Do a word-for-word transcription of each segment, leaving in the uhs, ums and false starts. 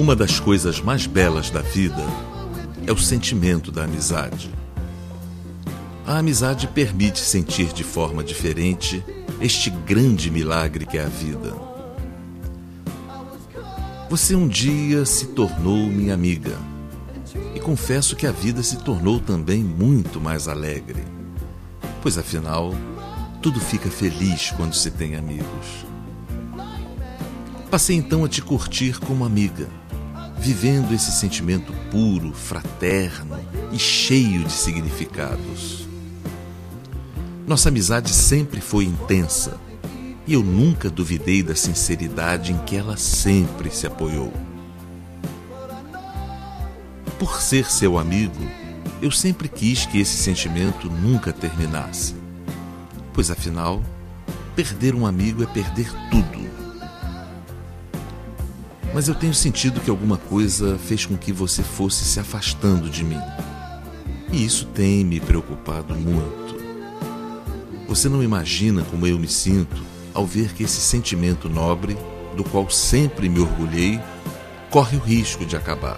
Uma das coisas mais belas da vida é o sentimento da amizade. A amizade permite sentir de forma diferente este grande milagre que é a vida. Você um dia se tornou minha amiga e confesso que a vida se tornou também muito mais alegre, pois afinal, tudo fica feliz quando se tem amigos. Passei então a te curtir como amiga, vivendo esse sentimento puro, fraterno e cheio de significados. Nossa amizade sempre foi intensa e eu nunca duvidei da sinceridade em que ela sempre se apoiou. Por ser seu amigo, eu sempre quis que esse sentimento nunca terminasse, pois afinal, perder um amigo é perder tudo. Mas eu tenho sentido que alguma coisa fez com que você fosse se afastando de mim. E isso tem me preocupado muito. Você não imagina como eu me sinto ao ver que esse sentimento nobre, do qual sempre me orgulhei, corre o risco de acabar.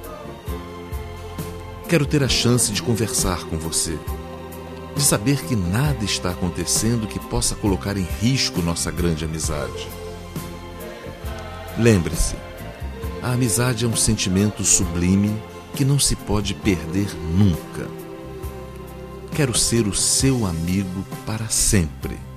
Quero ter a chance de conversar com você, de saber que nada está acontecendo que possa colocar em risco nossa grande amizade. Lembre-se, a amizade é um sentimento sublime que não se pode perder nunca. Quero ser o seu amigo para sempre.